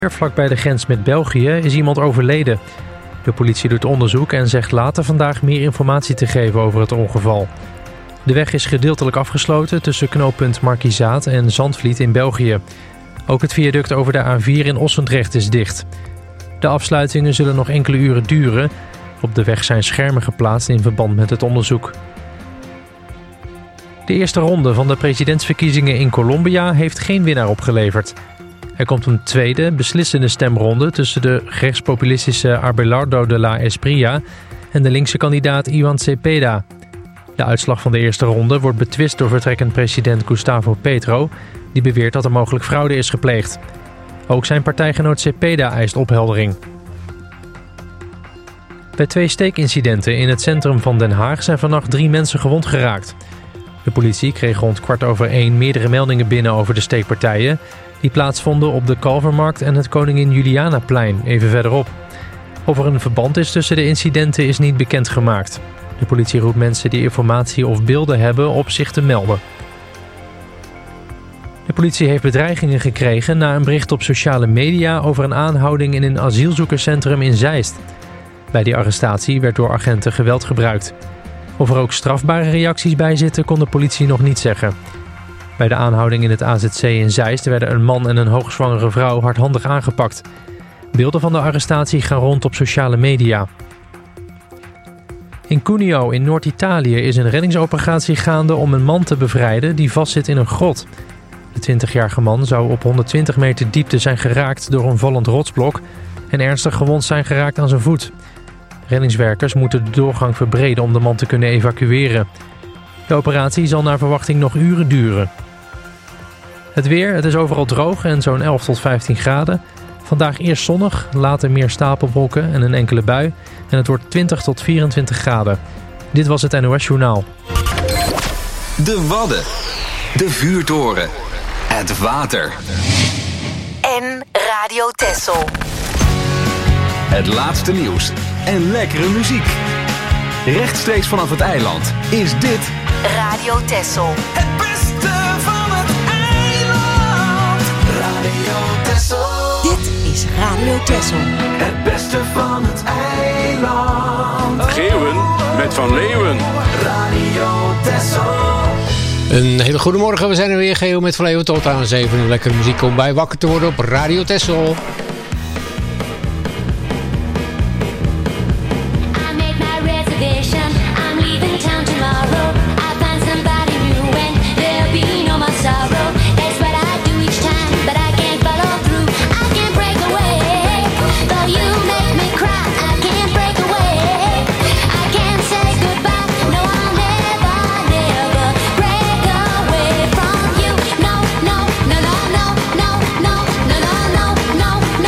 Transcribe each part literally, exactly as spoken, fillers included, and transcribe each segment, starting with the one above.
Vlak bij de grens met België is iemand overleden. De politie doet onderzoek en zegt later vandaag meer informatie te geven over het ongeval. De weg is gedeeltelijk afgesloten tussen knooppunt Markizaat en Zandvliet in België. Ook het viaduct over de A vier in Ossendrecht is dicht. De afsluitingen zullen nog enkele uren duren. Op de weg zijn schermen geplaatst in verband met het onderzoek. De eerste ronde van de presidentsverkiezingen in Colombia heeft geen winnaar opgeleverd. Er komt een tweede, beslissende stemronde tussen de rechtspopulistische Abelardo de la Espriella en de linkse kandidaat Ivan Cepeda. De uitslag van de eerste ronde wordt betwist door vertrekkend president Gustavo Petro, die beweert dat er mogelijk fraude is gepleegd. Ook zijn partijgenoot Cepeda eist opheldering. Bij twee steekincidenten in het centrum van Den Haag zijn vannacht drie mensen gewond geraakt. De politie kreeg rond kwart over één meerdere meldingen binnen over de steekpartijen, die plaatsvonden op de Kalvermarkt en het Koningin Julianaplein, even verderop. Of er een verband is tussen de incidenten is niet bekendgemaakt. De politie roept mensen die informatie of beelden hebben op zich te melden. De politie heeft bedreigingen gekregen na een bericht op sociale media over een aanhouding in een asielzoekerscentrum in Zeist. Bij die arrestatie werd door agenten geweld gebruikt. Of er ook strafbare reacties bij zitten, kon de politie nog niet zeggen. Bij de aanhouding in het A Z C in Zeist werden een man en een hoogzwangere vrouw hardhandig aangepakt. Beelden van de arrestatie gaan rond op sociale media. In Cuneo in Noord-Italië is een reddingsoperatie gaande om een man te bevrijden die vastzit in een grot. De twintigjarige man zou op honderdtwintig meter diepte zijn geraakt door een vallend rotsblok en ernstig gewond zijn geraakt aan zijn voet. Reddingswerkers moeten de doorgang verbreden om de man te kunnen evacueren. De operatie zal naar verwachting nog uren duren. Het weer, het is overal droog en zo'n elf tot vijftien graden. Vandaag eerst zonnig, later meer stapelwolken en een enkele bui. En het wordt twintig tot vierentwintig graden. Dit was het N O S Journaal. De Wadden. De vuurtoren. Het water. En Radio Texel. Het laatste nieuws en lekkere muziek. Rechtstreeks vanaf het eiland is dit Radio Texel. Het beste van het eiland. Radio Texel. Dit is Radio Texel. Het beste van het eiland. Geeuwen met Van Leeuwen. Radio Texel. Een hele goede morgen, we zijn er weer, Geo met Van Leeuwen. Tot aan zeven uur lekkere muziek om bij wakker te worden op Radio Texel. No, no, no, no, no, no, no, no, no, no.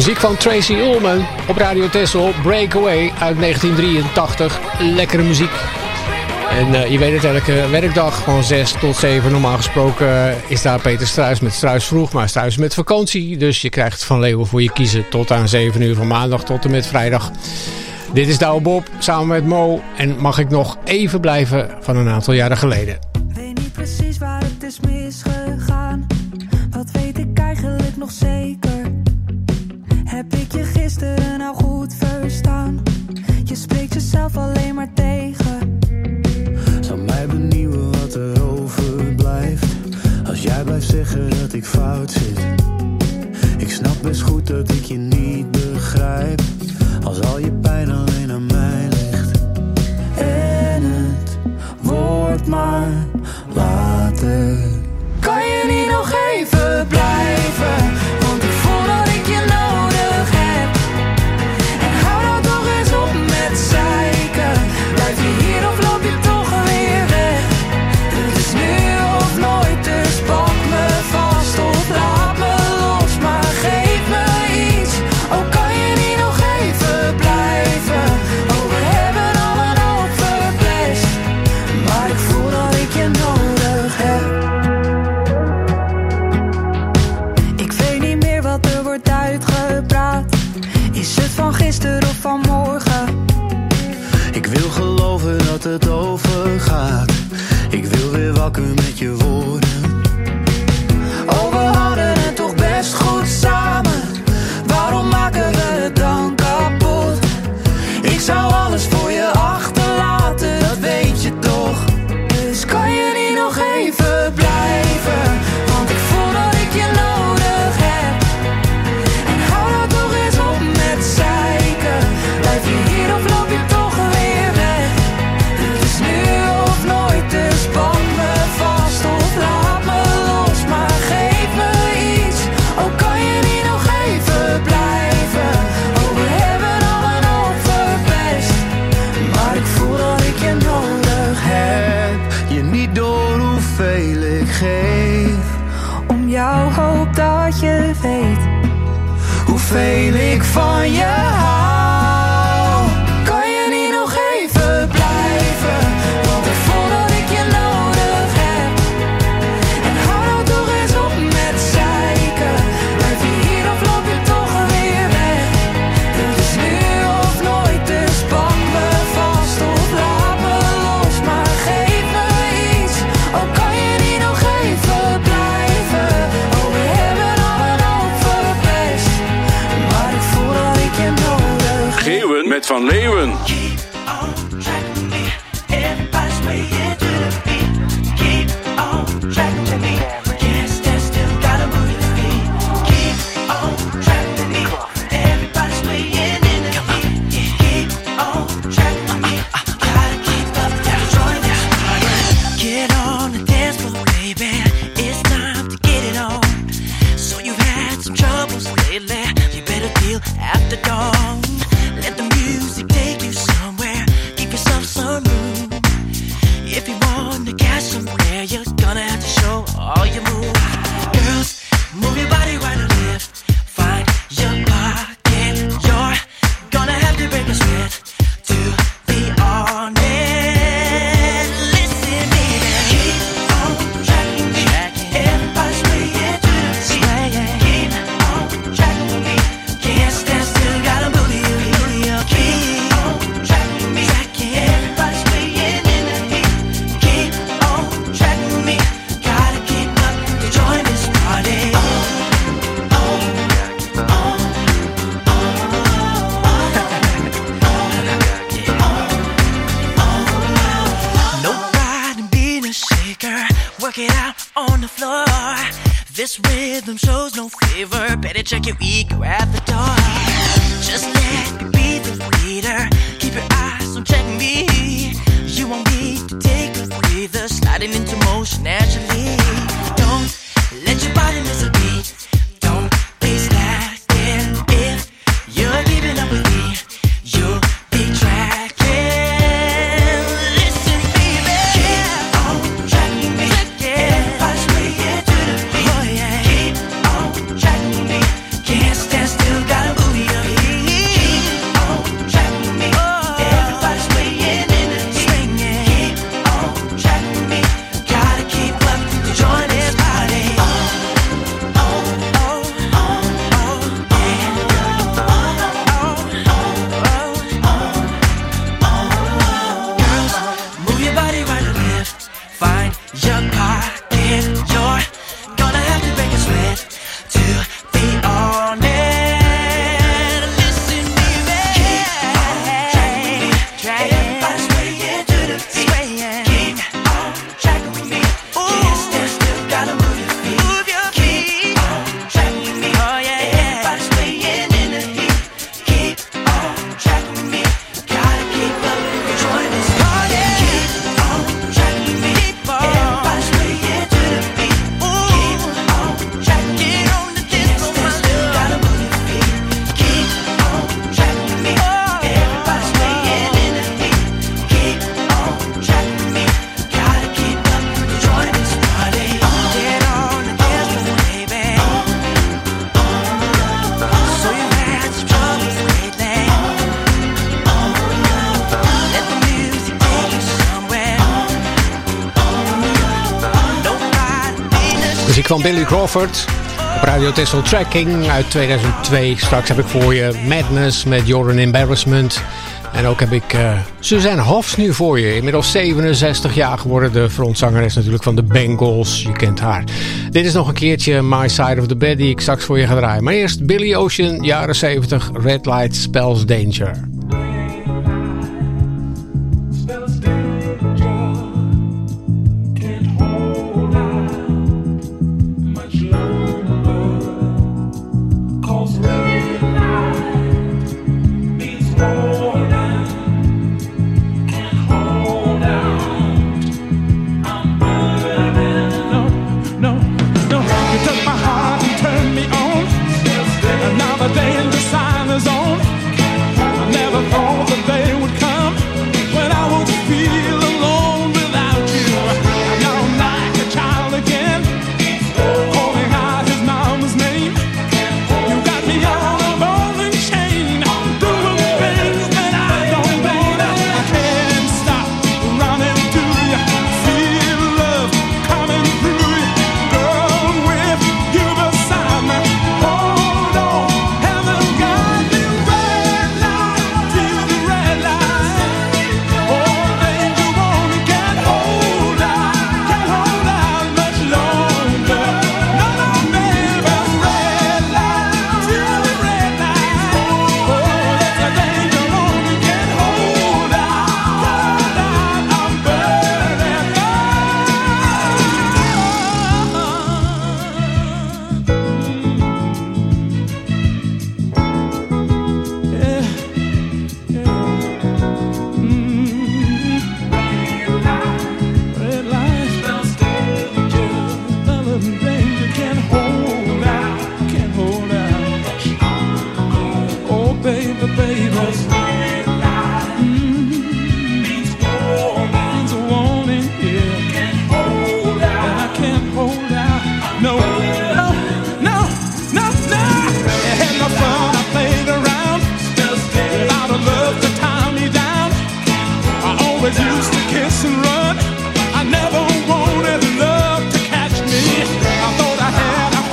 Muziek van Tracy Ullman op Radio Texel, Breakaway uit negentien drieëntachtig. Lekkere muziek. En uh, je weet het, elke werkdag van zes tot zeven. Normaal gesproken uh, is daar Peter Struijs met Struijs vroeg, maar Struijs met vakantie. Dus je krijgt Van Leeuwen voor je kiezen tot aan zeven uur van maandag tot en met vrijdag. Dit is Douwe Bob samen met Mo. En mag ik nog even blijven van een aantal jaren geleden. Weet niet precies waar het is misgegaan. Wat weet ik eigenlijk nog zeker? Heb ik je gisteren nou goed verstaan? Je spreekt jezelf alleen maar tegen. Zou mij benieuwen wat er overblijft als jij blijft zeggen dat ik fout zit. Ik snap best goed dat ik je niet begrijp als al je pijn alleen aan mij ligt. En het wordt maar later. Kan je niet nog even blijven? Want ik voel dat ik je nodig heb. En hou nou toch eens op met zeiken. Blijf je hier of loop je toch weer weg? Het is nu of nooit, dus pak me vast of laat me los. Maar geef me iets, oh kan je niet nog even blijven? Oh we hebben al een hoop verpest, maar ik voel dat ik je nodig heb. Ik weet niet meer wat er wordt uitgepraat. Is het van gisteren of van morgen? Ik wil geloven dat het overgaat. Ik wil weer wakker met je woorden. Oh, we hadden het toch best goed samen. Waarom maken we het dan kapot? Ik zou alles voor je achterlaten, dat weet je toch. Dus kan je niet nog even blijven? Want ik voel dat ik je nodig heb. En hou nou toch eens op met zeiken. Blijf je hier of loop je toch weer weg? Het is nu of nooit, dus pak me vast of laat me los. Maar geef me iets, oh kan je niet nog even blijven? Oh we hebben al een hoop verpest, maar ik voel dat ik je nodig heb. Je niet door hoeveel ik geef. Om jou hoop dat je weet hoeveel ik van je hou. Kan je niet nog even blijven? Want ik voel dat ik je nodig heb. En hou nou toch eens op met zeiken. Blijf je hier of loop je toch weer weg? Het is nu of nooit, dus pak me vast of laat me los. Maar geef me iets, oh kan je niet nog even blijven? Oh we hebben al een hoop verpest, maar ik voel dat ik je nodig heb. Geeuwen met Van Leeuwen. Keep on track with me. Everybody's swaying to the beat. Keep on track with me. Can't stand still, gotta move your feet. Keep on track with me. Everybody's swaying in the beat. Keep on track with me. Gotta keep up, gotta join this party. Get on the dance floor, baby. It's time to get it on. So you've had some troubles lately. You better deal after dawn. Let the music take you somewhere. Give yourself some room. If you want to catch somewhere, you're gonna have to show all your moves. Girls, move your body right or left. Find your pocket. You're gonna have to break a sweat to be on it. Listen, baby. Keep on tracking me. Everybody's swaying to the beat. Keep on tracking with me. Can't stand still, gotta move you. Keep on tracking me. Everybody's swaying in the heat. Keep on tracking me. Gotta keep up to join this party. Oh, oh, oh, oh, oh. No pride in being a shaker. Work it out on the floor. This rhythm shows no favor. Better check your ego at the door. Just let me be the leader. Keep your eyes on checking me. You won't need to take a breather. Sliding into motion naturally. Don't let your body miss a beat. Don't be slacking. If you're keeping up with me, you'll be tracking. Listen, baby. Keep on tracking me. Everybody's swaying to the beat. Oh, yeah. Keep on tracking me. Can't stand still, gotta van Billy Crawford. Op Radio Tessel Tracking uit tweeduizend twee. Straks heb ik voor je Madness met Jordan Embarrassment. En ook heb ik uh, Suzanne Hofs nu voor je. Inmiddels zevenenzestig jaar geworden. De frontzangeres natuurlijk van de Bengals. Je kent haar. Dit is nog een keertje My Side of the Bed die ik straks voor je ga draaien. Maar eerst Billy Ocean, jaren zeventig. Red Light Spells Danger.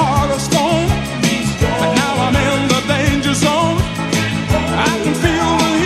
Feel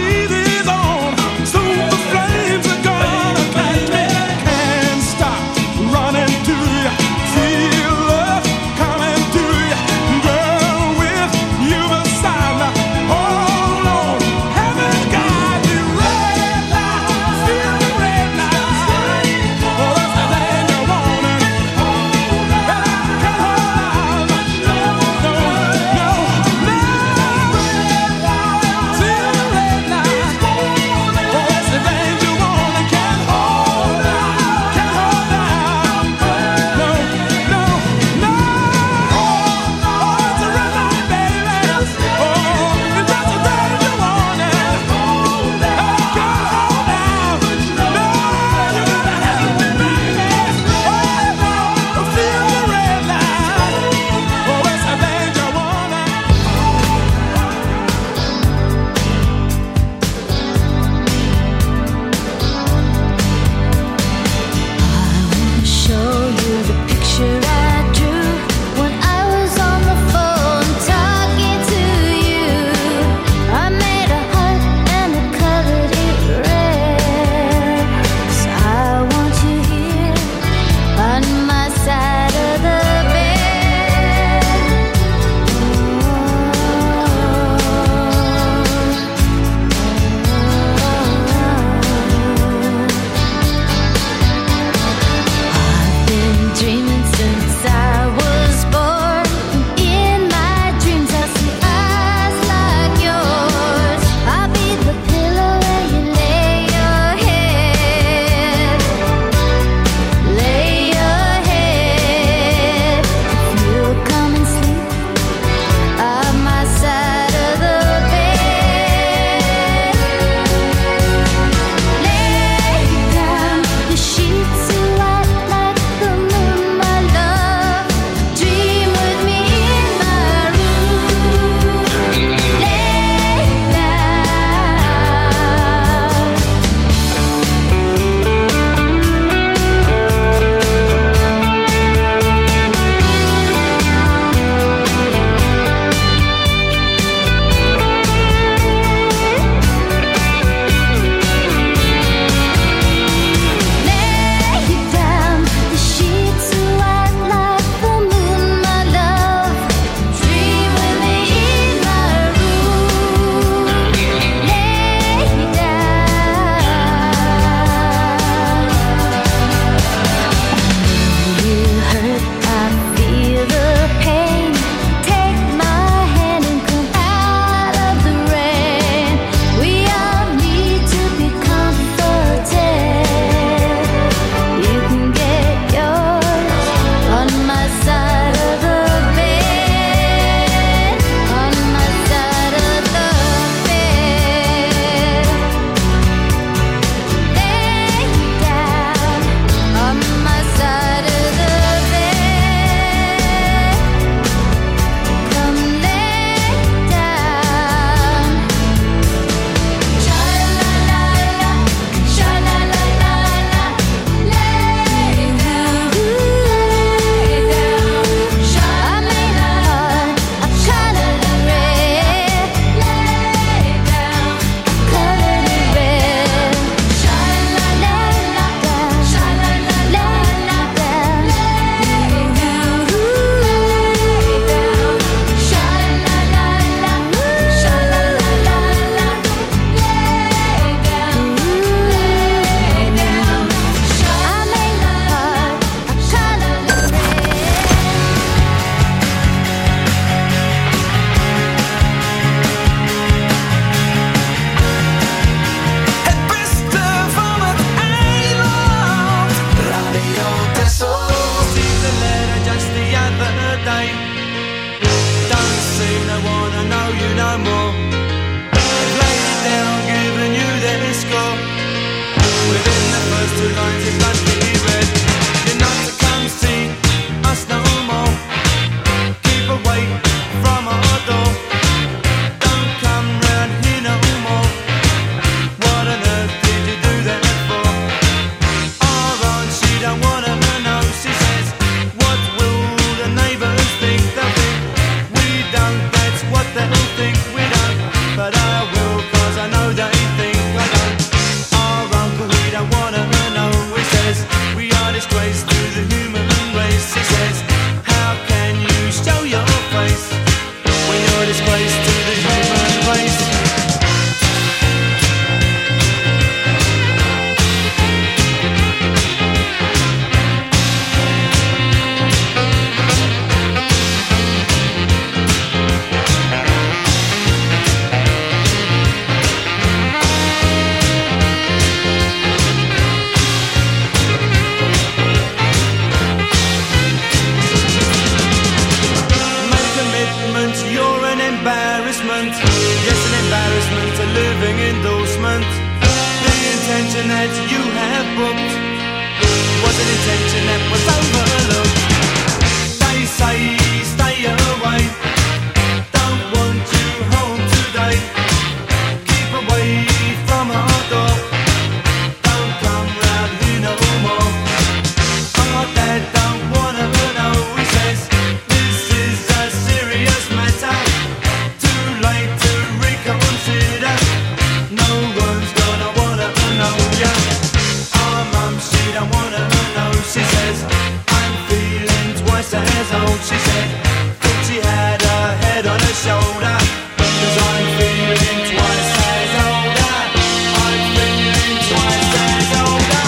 Yes, an embarrassment, a living endorsement. The intention that you have booked was an intention that was overlooked. They say stay away, don't want you home today. Keep away from our door, don't come round here no more. Our dad don't wanna know, he says this is a serious matter. Too late to reconsider, no one's gonna wanna know ya. Our mum, she don't wanna know, she says I'm feeling twice as old. She said thought she had her head on her shoulder, 'cause I'm feeling twice as older. I'm feeling twice as older.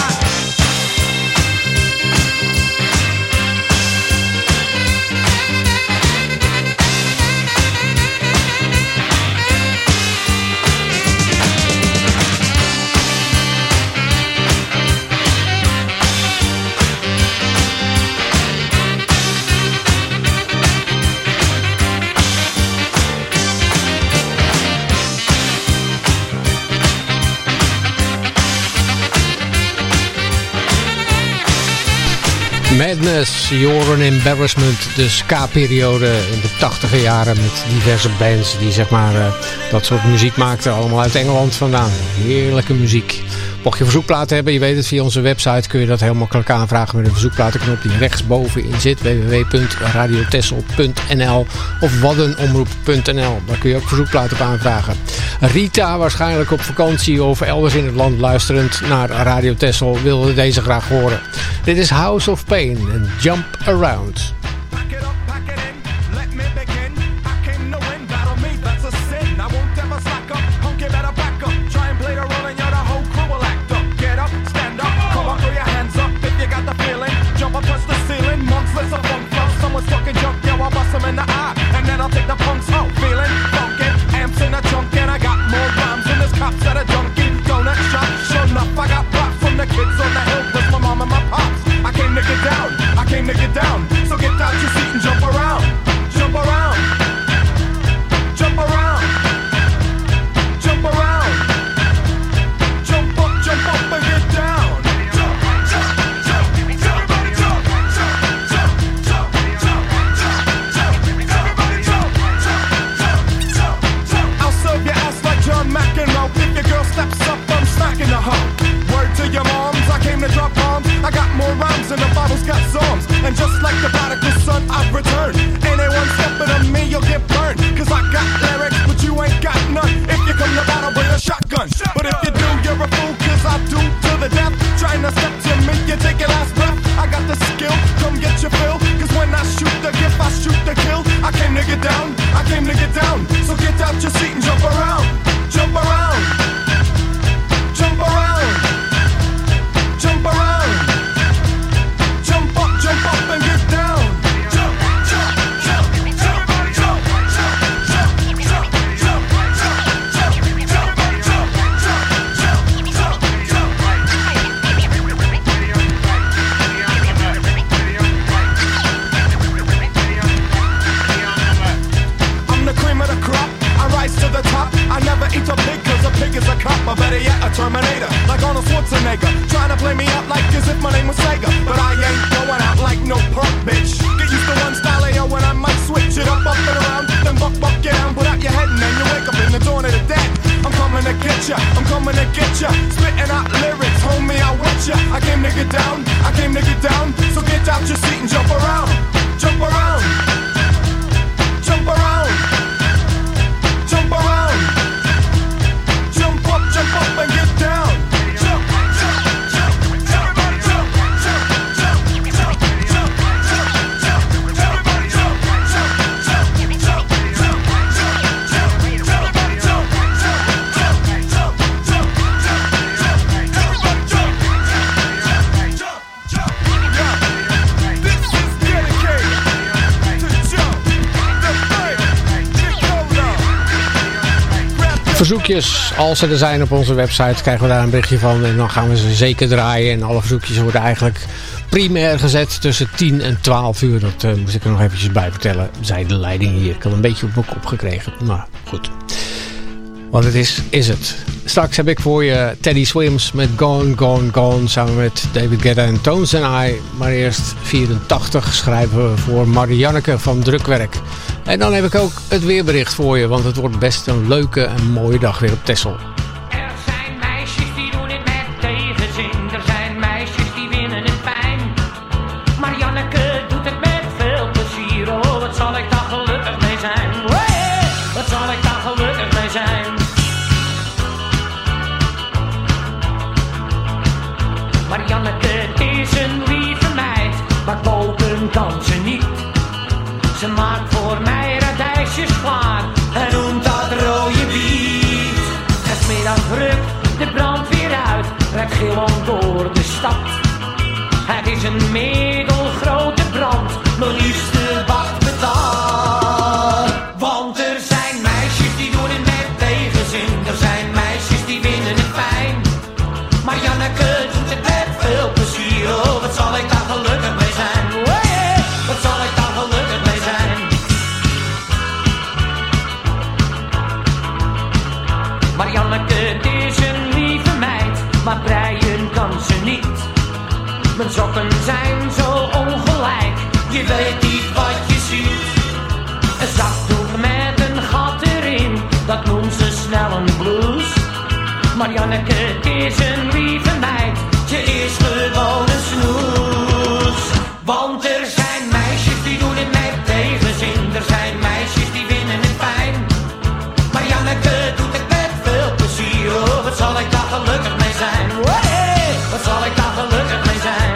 Madness, You're an Embarrassment, de ska-periode in de tachtiger jaren met diverse bands die zeg maar uh, dat soort muziek maakten, allemaal uit Engeland vandaan. Heerlijke muziek. Mocht je verzoekplaten hebben, je weet het, via onze website kun je dat heel makkelijk aanvragen met een verzoekplatenknop die rechtsbovenin zit, w w w punt radiotessel punt n l of waddenomroep punt n l. Daar kun je ook verzoekplaten op aanvragen. Rita, waarschijnlijk op vakantie of elders in het land luisterend naar Radio Tessel, wilde deze graag horen. Dit is House of Pain en Jump Around. In the eye, and then I'll take the punks out. Feeling funky, amps in the trunk, and I got more rhymes than this cops at a Dunkin' Donut shop. Sure enough, I got props from the kids on the hill, plus my mom and my pops. I came to get down, I came to get down. So get out your seat and jump around, jump around, jump around, jump around, jump up, jump up and get down. Jump, jump, jump, everybody jump, jump, jump, jump, jump, jump, everybody jump, jump, jump, jump. I'll serve your ass like John McEnroe. If your girl steps up, I'm smacking the hoe. Word to your moms, I came to drop bombs. I got more rhymes than the bottles got songs. And just like the prodigal son, I've returned. Anyone stepping on me, you'll get burned. Cause I got lyrics, but you ain't got none. If you come to battle, bring a shotgun. But if you do, you're a fool, cause I do to the death. Trying to step to me, you take your last breath. I got the skill, come get your fill. Cause when I shoot the gift, I shoot the kill. I came to get down, I came to get down. So get out your seat and jump around. Jump around. Jump around. Jump around. Jump up, jump up and get down. Jump, jump, jump, everybody jump, jump, jump, jump, jump, jump, jump, everybody jump, jump, jump, jump, jump. I'm the cream of the crop, I rise to the top. I never eat a pig cause a pig is a cop. Or better yet, a Terminator, like Arnold Schwarzenegger. Trying to play me out like as if my name was Sega. But I ain't going out like no punk bitch. Get used to one style A O when I might switch it up, up and around. Then buck, buck, get down, put out your head and then you wake up in the dawn of the dead. I'm coming to get ya, I'm coming to get ya. Spitting out lyrics, homie, I'll wet ya. I came to get down, I came to get down. So get out your seat and jump around. Jump around. Jump around. Jump around. Jump up, jump up and get down. Jump, jump, jump, everybody jump, jump, jump, jump, jump, jump, jump, everybody jump, jump, jump, jump, jump, jump, jump, everybody jump, jump, jump, jump, jump, jump, everybody jump, jump, jump, jump. This is dedicated to Jump, the thing, Nicola. Verzoekjes, als ze er zijn op onze website, krijgen we daar een berichtje van en dan gaan we ze zeker draaien. En alle verzoekjes worden eigenlijk primair gezet tussen tien en twaalf uur. Dat uh, moest ik er nog eventjes bij vertellen, zei de leiding hier. Ik had een beetje op mijn kop gekregen, maar goed. Wat het is, is het. Straks heb ik voor je Teddy Swims met Gone, Gone, Gone samen met David Guetta en Tones and I. Maar eerst vierentachtig schrijven we voor Marianneke van Drukwerk. En dan heb ik ook het weerbericht voor je, want het wordt best een leuke en mooie dag weer op Texel. Er zijn meisjes die doen het met tegenzin. Er zijn meisjes die winnen het fijn. Marianneke doet het met veel plezier. Oh, wat zal ik daar gelukkig mee zijn. Hey, wat zal ik daar gelukkig mee zijn. Marianneke is een lieve meid, maar koken kan ze niet. Ze maakt voor mij radijsjes klaar en noemt dat rode biet. Het 's middag rukt de brandweer uit, rijdt gillend door de stad. Het is een middelgrote brand, mijn liefste wacht betaald. Want er zijn meisjes die doen het met tegenzin. Er zijn meisjes die winnen het fijn. Marianneke doet het met veel plezier. Oh, wat zal ik daar gelukkig mee zijn. Hey, wat zal ik daar gelukkig mee zijn. Marianneke is een lieve meid, maar breien kan ze niet. Mijn sokken zijn zo ongelijk, je weet niet wat je ziet. Een zakdoek met een gat erin, dat noemt ze snel een blouse. Marianneke is een lieve meid, ze is gewoon een snoes. Want er zijn meisjes die doen het met tegenzin. Er zijn meisjes die winnen het fijn. Marianneke doet het met veel plezier. Oh, wat zal ik daar gelukkig mee zijn. Hey, wat zal ik daar gelukkig mee zijn.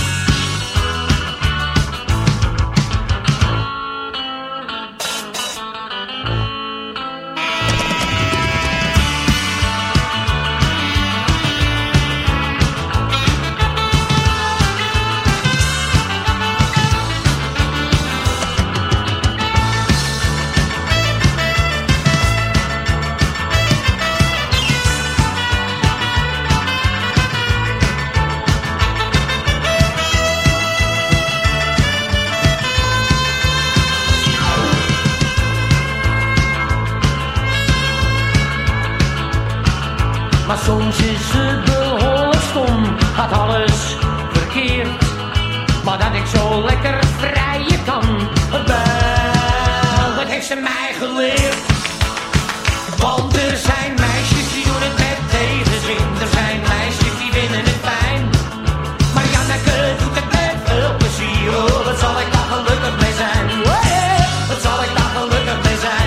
Maar soms is ze behoorlijk stom, gaat alles verkeerd. Maar dat ik zo lekker vrijen kan, wel, dat heeft ze mij geleerd. Want er zijn meisjes die doen het met tegenzin. Er zijn meisjes die winnen het fijn. Marianneke doet het met veel plezier. Oh, wat zal ik daar gelukkig mee zijn. Hey, wat zal ik daar gelukkig mee zijn.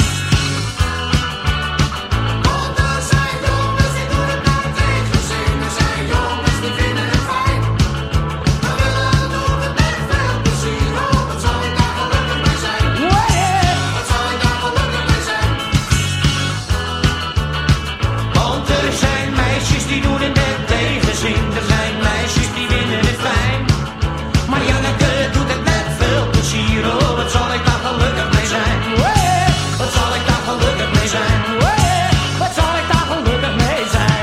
Er zijn meisjes die winnen het fijn. Marianneke doet het met veel plezier. Oh, wat zal ik daar gelukkig mee zijn. Hey, wat zal ik daar gelukkig mee zijn. Hey, wat zal ik daar gelukkig mee zijn.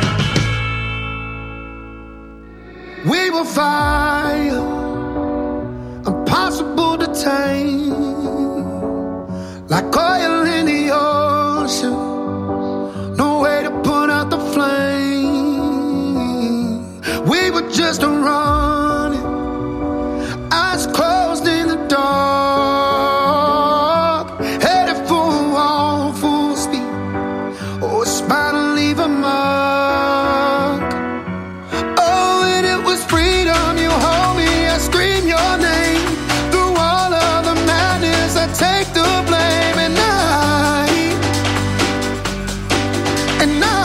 We will fire, impossible to tame. Like oil in the ocean, no way to put out the flame. We were just running, eyes closed in the dark, headed for a wall full speed. Oh, it's bound to leave a mark. Oh, and it was freedom. You hold me, I scream your name. Through all of the madness, I take the blame. And I, and I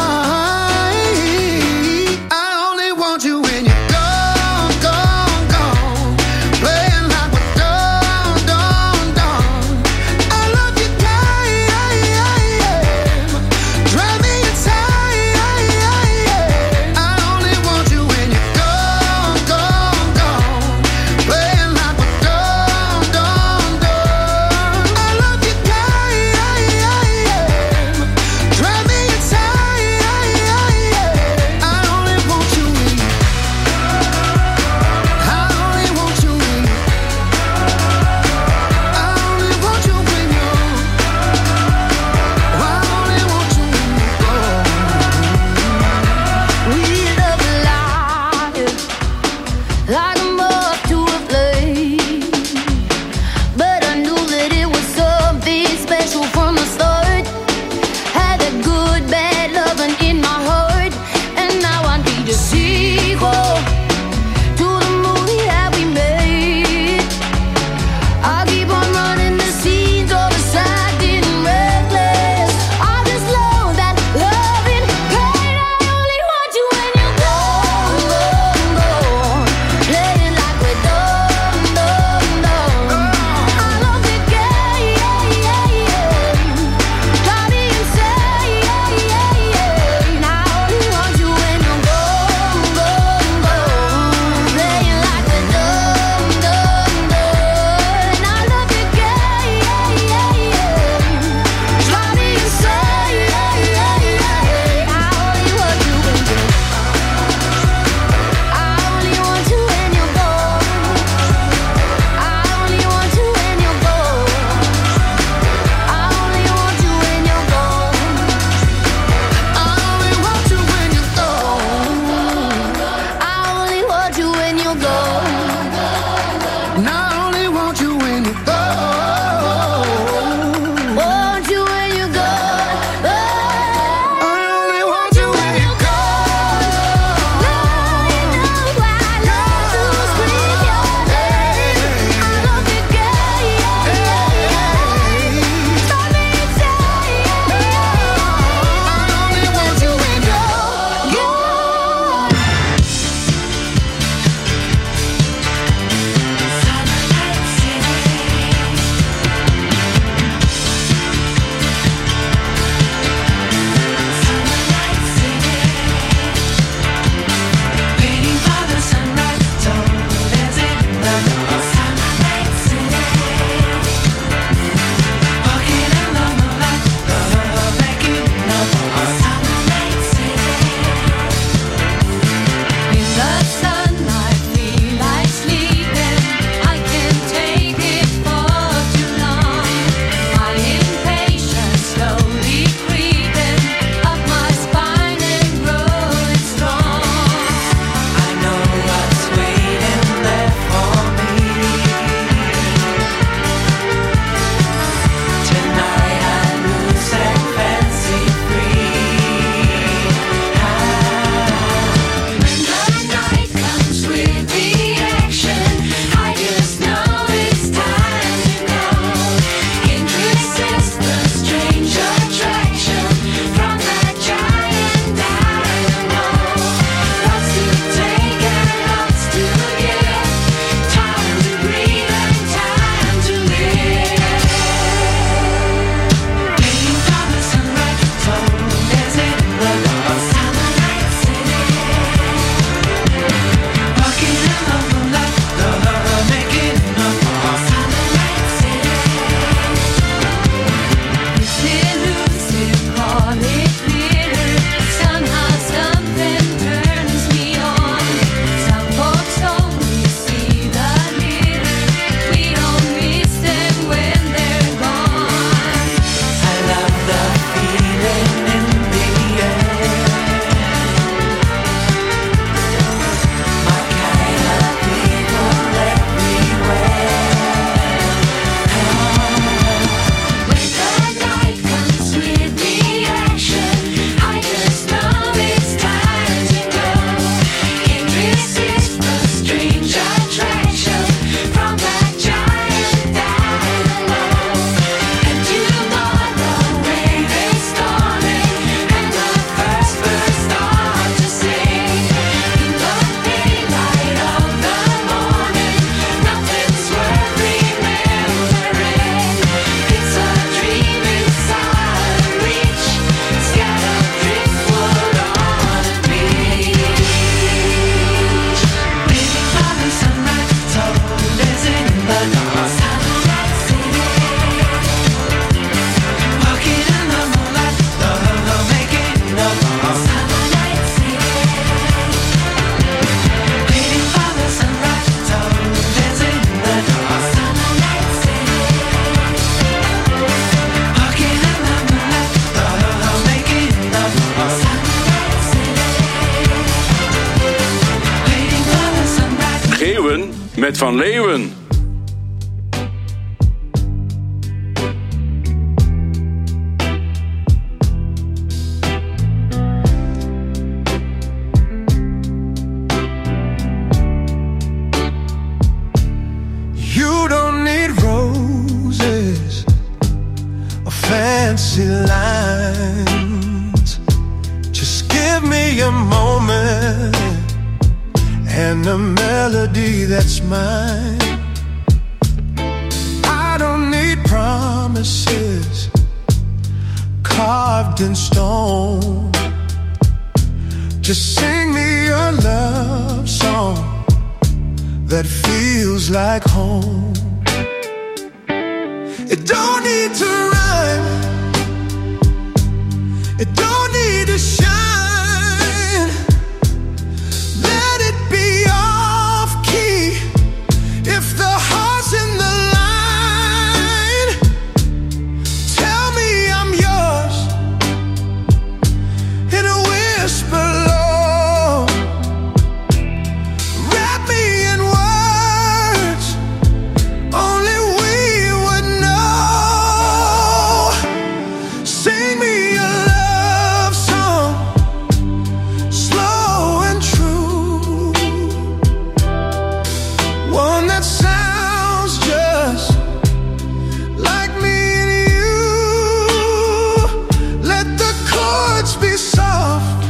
met Van Leeuwen. You don't need roses or fancy lines. Just give me a moment and a melody that's mine. I don't need promises carved in stone. Just sing me a love song that feels like home. It don't need to rhyme, it don't need to shine. Let it be off key if the heart's in the line. Tell me I'm yours in a whisper low. Wrap me in words only we would know. Sing me a love song, slow and true, one that sounds just like me and you. Let the chords be soft,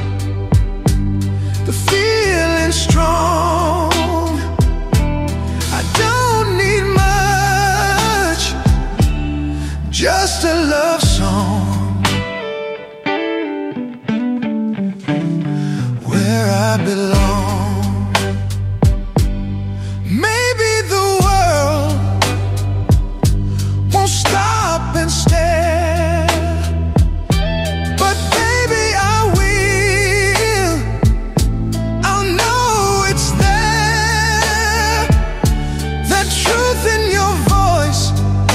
the feeling strong. I don't need much, just a love song where I belong. Maybe the world won't stop and stare, but baby I will. I'll know it's there. That truth in your voice,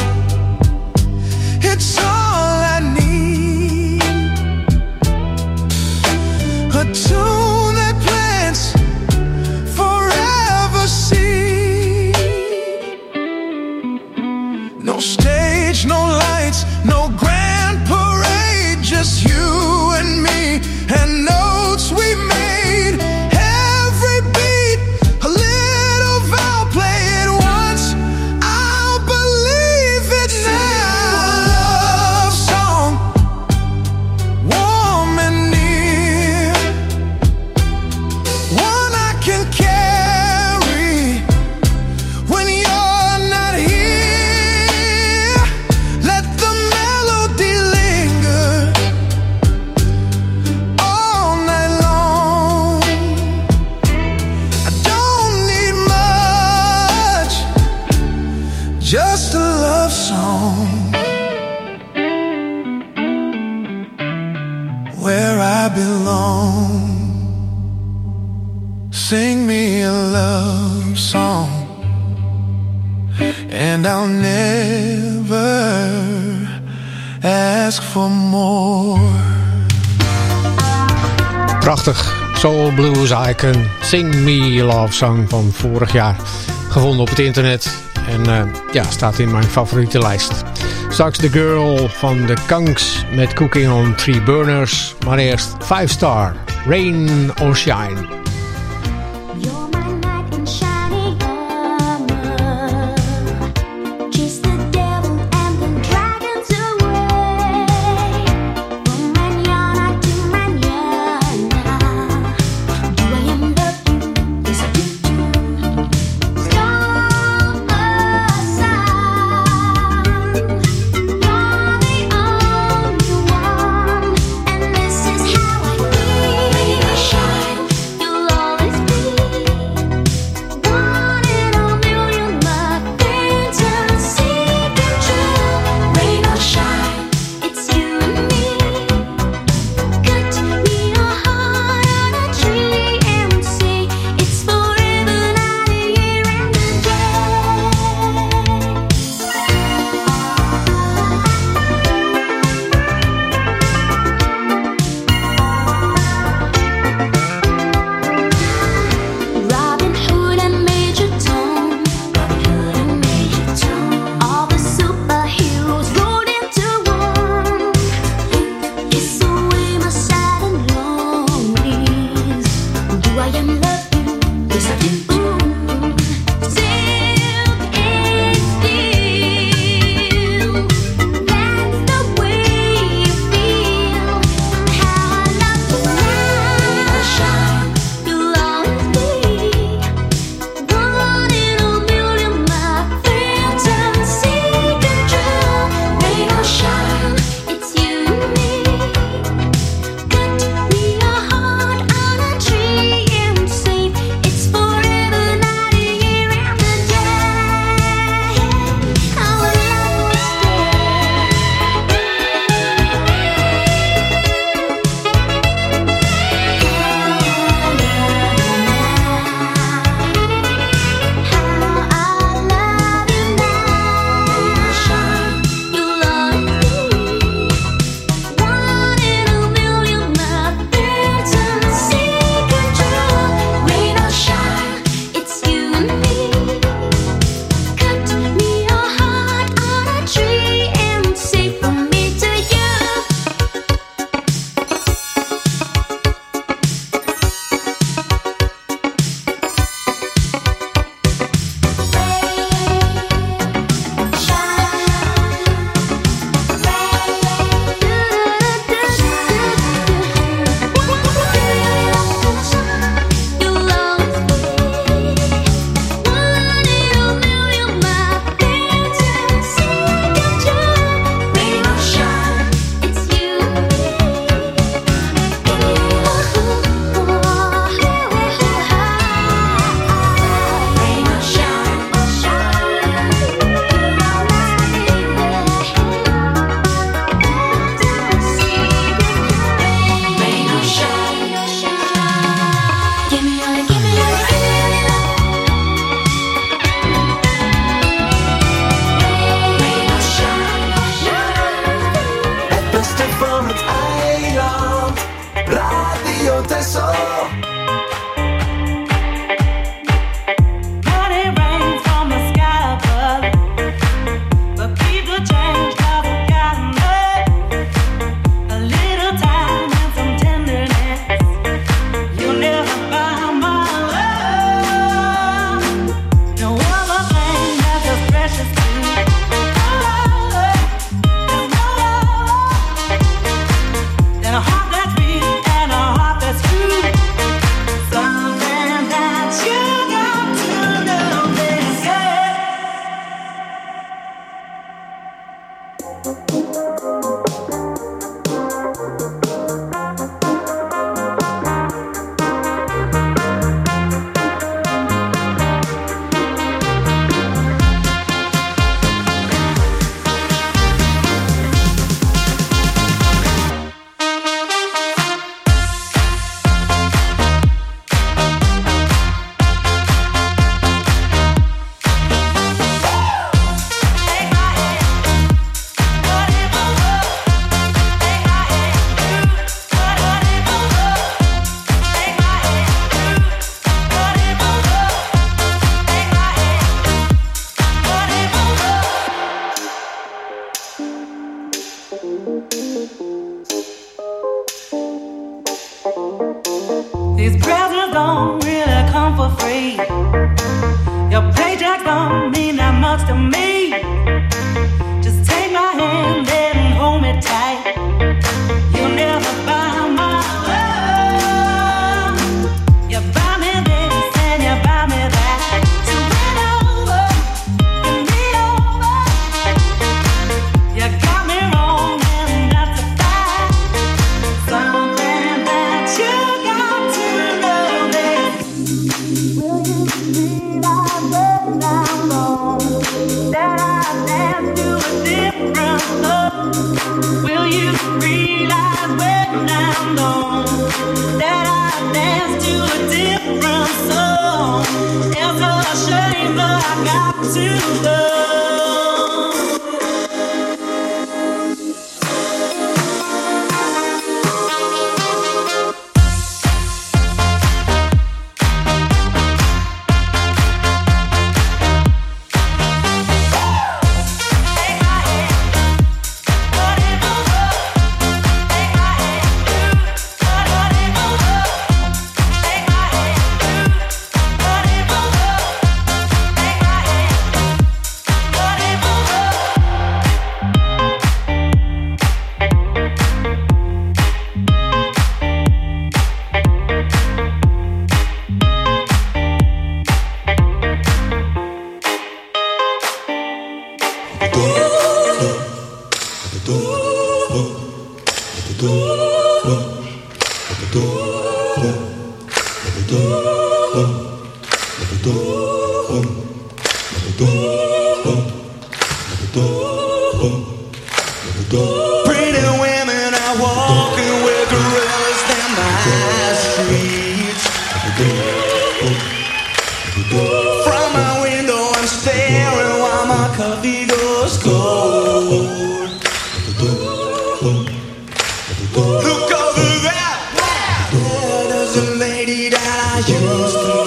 it's all I need. A tune that plants forever seed. No stage, no lights, no grand parade, just you and me and notes we made. Every beat, a little vow, play it once, I'll believe it now. Love song, warm and near, one I can carry when you're not here. Let the melody linger all night long. I don't need much, just a love song where I belong. Sing me a love song and I'll never ask for more. Prachtig. Soul Blues Icon. Sing Me a Love Song van vorig jaar. Gevonden op het internet. En uh, ja, staat in mijn favoriete lijst. Straks The Girl van de Kanks met Cooking on Three Burners. Maar eerst Five Star. Rain or Shine. You Tesso. These presents don't really come for free. Your paycheck don't mean that much to me. Just take my hand and hold me tight. You'll never buy my love. You buy me this and you buy me that. So win over, win me over. You got me wrong and that's a fact. Something that you got to know this. Will you realize when I'm gone that I dance to a different love? Will you realize when I'm gone that I dance to a different song? It's a shame that I got to love. Pretty women are walking with gorillas down my street. From my window I'm staring while my coffee goes cold. Look over there, there, there's a lady that I used to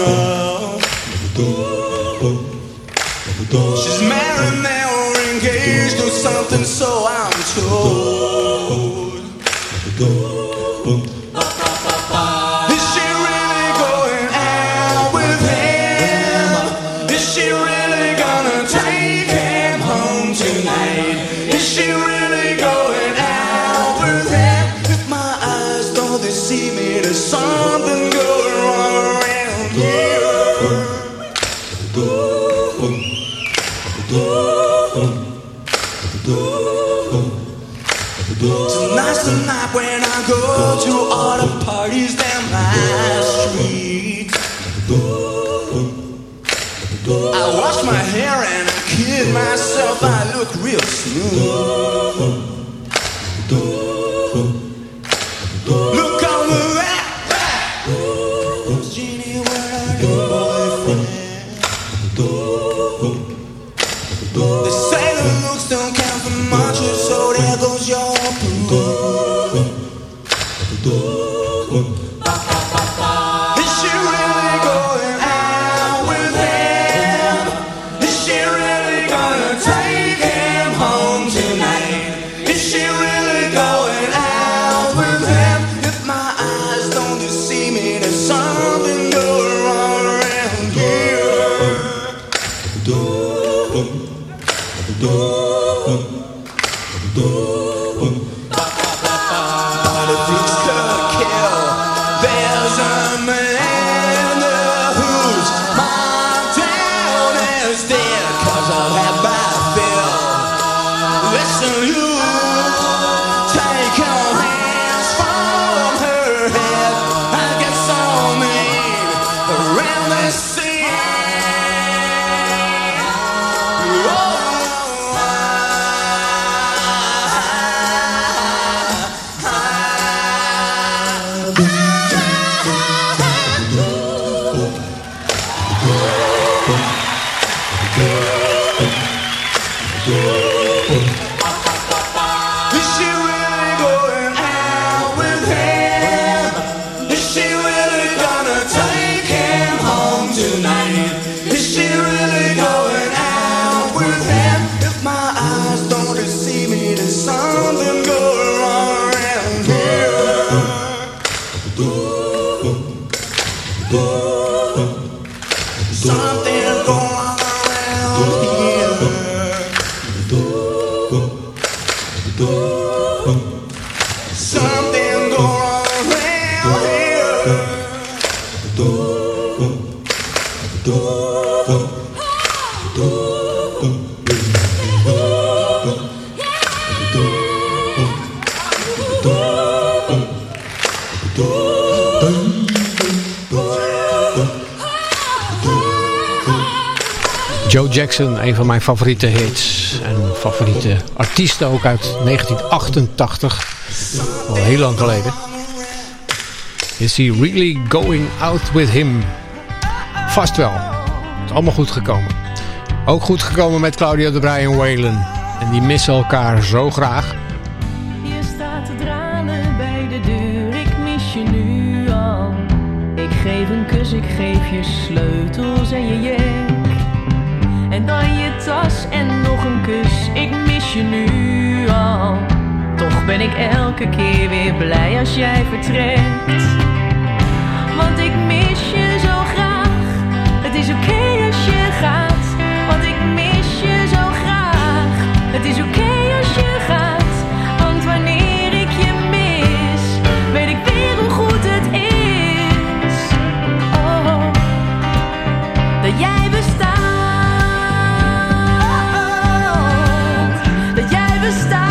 know. She's married now or engaged or something, so I'm told. Is she really going out with him? Is she really gonna take him home tonight? Is she really going out with him? If my eyes don't deceive me, there's something going wrong around here. Tonight's the night when I go to all the parties down my street. I wash my hair and I kid myself, I look real smooth. Look over there, Jeannie, where are your boyfriend? They say the looks don't count for much, so there goes your proof. Joe Jackson, een van mijn favoriete hits en favoriete artiesten ook uit negentien achtentachtig, al heel lang geleden. Is he really going out with him? Vast wel. Het is allemaal goed gekomen. Ook goed gekomen met Claudio de Brij en Waylon. En die missen elkaar zo graag. Je staat te tranen bij de deur, ik mis je nu al. Ik geef een kus, ik geef je sleutels en je jenk. En dan je tas en nog een kus, ik mis je nu al. Toch ben ik elke keer weer blij als jij vertrekt. Want ik mis je zo graag. Het is oké okay als je gaat. Want ik mis je zo graag. Het is oké okay als je gaat. Want wanneer ik je mis, weet ik weer hoe goed het is. Oh, dat jij bestaat. Dat jij bestaat.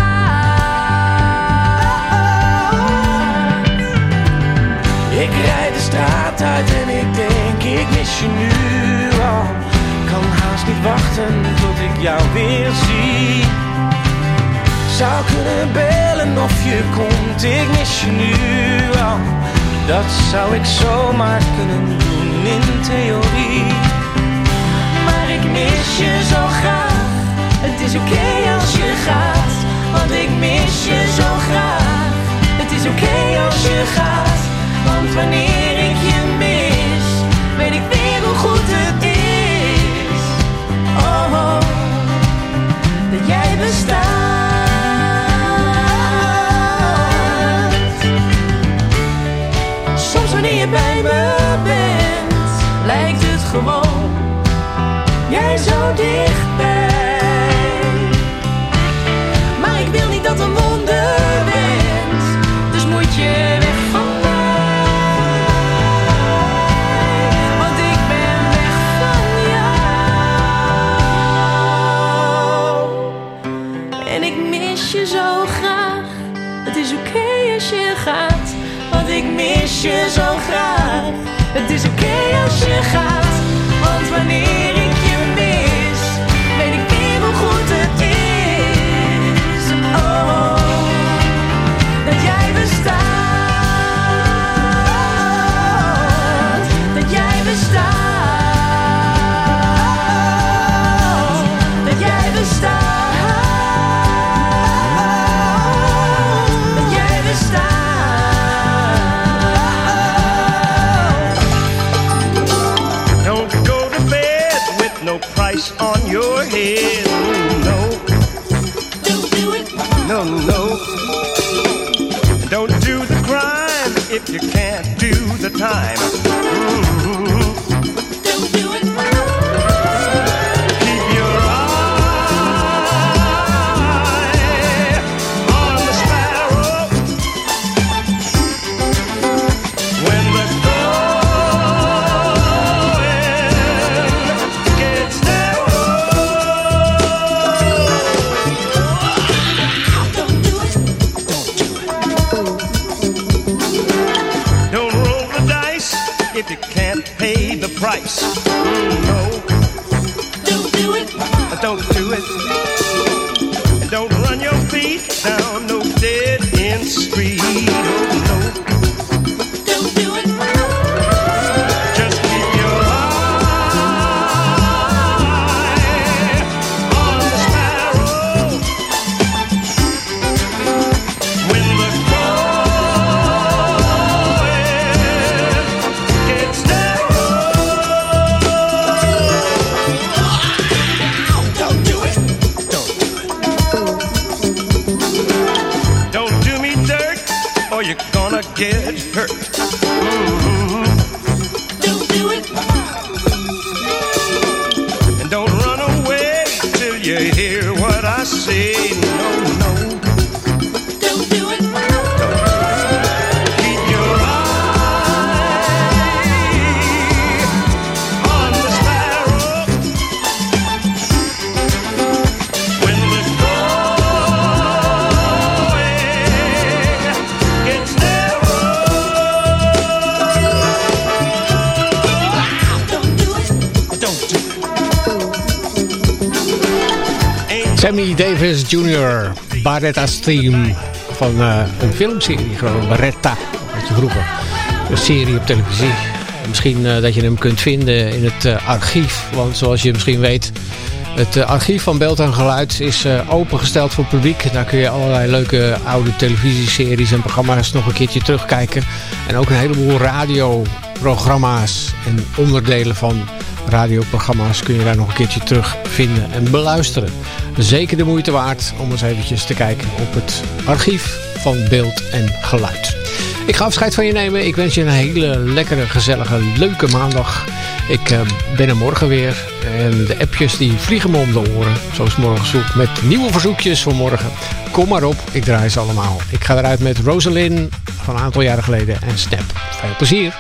Ik rijd de straat uit en ik denk, ik mis je nu al. Kan haast niet wachten tot ik jou weer zie. Zou kunnen bellen of je komt, ik mis je nu al. Dat zou ik zomaar kunnen doen in theorie. Maar ik mis je zo graag. Het is oké okay als je gaat. Want ik mis je zo graag. Het is oké okay als je gaat. Want wanneer ik je mis, weet ik weer hoe goed het is. Oh, oh, dat jij bestaat. Soms wanneer je bij me bent, lijkt het gewoon jij zo dichtbij. Maar ik wil niet dat een wonder bent, dus moet je weg van mij. Want ik mis je zo graag. Het is oké okay als je gaat. Want wanneer ik je mis, weet ik weer hoe goed het is. Oh, dat jij bestaat. Dat jij bestaat. Dat jij bestaat. Dat jij bestaat. Price on your head, no. Don't do it. No, no. Don't do the crime if you can't do the time. Mm-hmm. Don't do it. Keep your eye on the sparrow. When the if you can't pay the price, mm, no. Don't do it. Don't do it. And don't run your feet down no dead end street. Oh no. head hurt. Mm-hmm. Don't do it. And don't run away till you hear what I say. No, no. Don't do it. Keep your eye on the sparrow. When the going gets narrow. Don't do it. Don't do it. Sammy Davis junior, Barretta's Theme van uh, een filmserie, gewoon Barretta, had je vroeger. Een serie op televisie. Misschien uh, dat je hem kunt vinden in het uh, archief, want zoals je misschien weet, het uh, archief van Beeld en Geluid is uh, opengesteld voor het publiek. Daar kun je allerlei leuke oude televisieseries en programma's nog een keertje terugkijken. En ook een heleboel radioprogramma's en onderdelen van radioprogramma's kun je daar nog een keertje terugvinden en beluisteren. Zeker de moeite waard om eens eventjes te kijken op het archief van Beeld en Geluid. Ik ga afscheid van je nemen. Ik wens je een hele lekkere, gezellige, leuke maandag. Ik uh, ben er morgen weer. En de appjes die vliegen me om de oren. Zoals morgen zoek met nieuwe verzoekjes voor morgen. Kom maar op, ik draai ze allemaal. Ik ga eruit met Rosalind van een aantal jaren geleden en Snap. Veel plezier.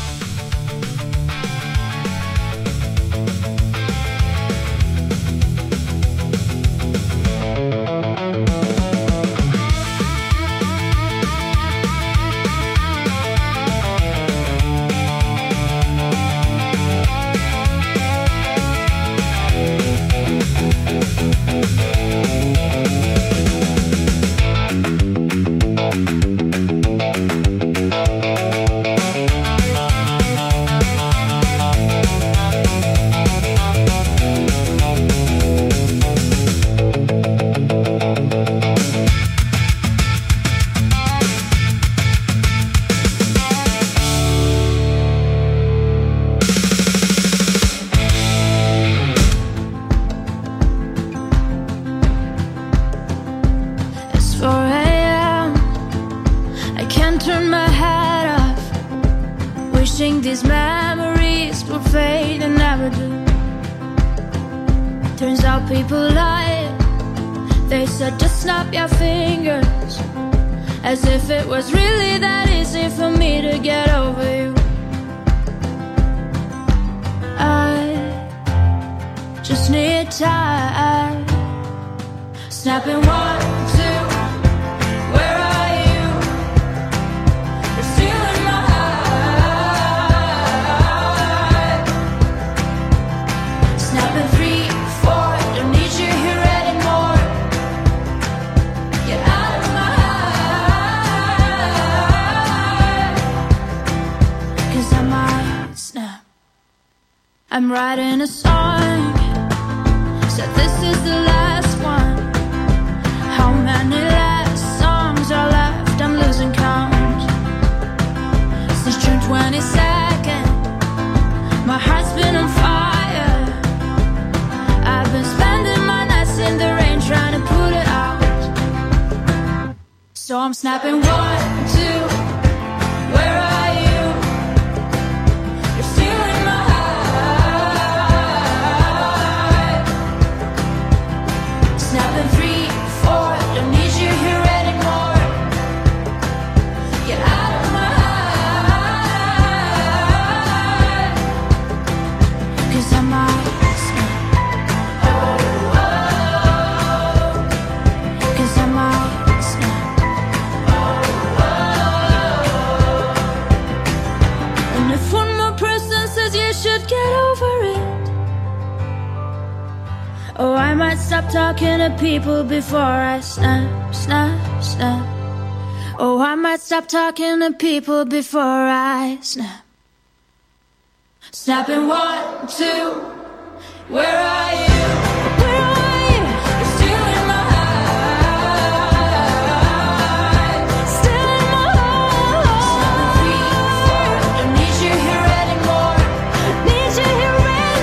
I'm writing a song, said this is the last one. How many last songs are left? I'm losing count. Since June twenty-second, my heart's been on fire. I've been spending my nights in the rain trying to put it out. So I'm snapping one, two, where are you? You're stealing my heart. Snapping three, four, don't need you here anymore. Get out of my heart. Cause I might snap. Oh, oh. Cause I might snap. Oh, oh. And if one more person says you should get over it, oh, I might stop talking to people before I snap, snap, snap. Oh, I might stop talking to people before I snap. Snapping one, two, where are you? Where are you? You're stealing my heart. Stealing my heart. Three, four, don't need you here anymore. Need you here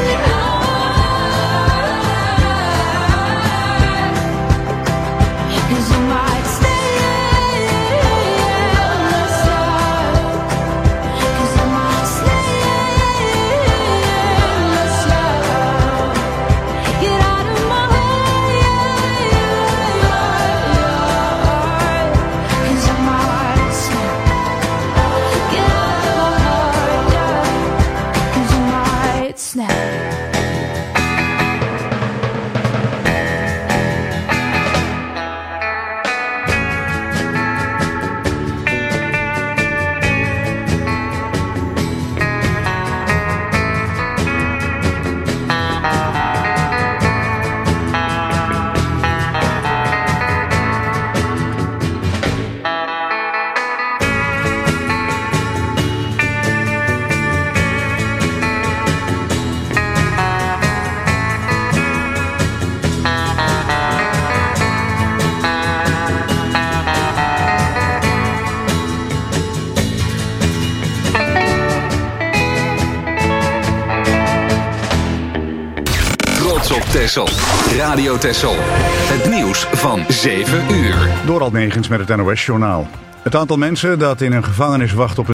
anymore. Cause you might stay on the side. Texel. Radio Texel. Het nieuws van zeven uur. Dorald Negens met het N O S-journaal. Het aantal mensen dat in een gevangenis wacht op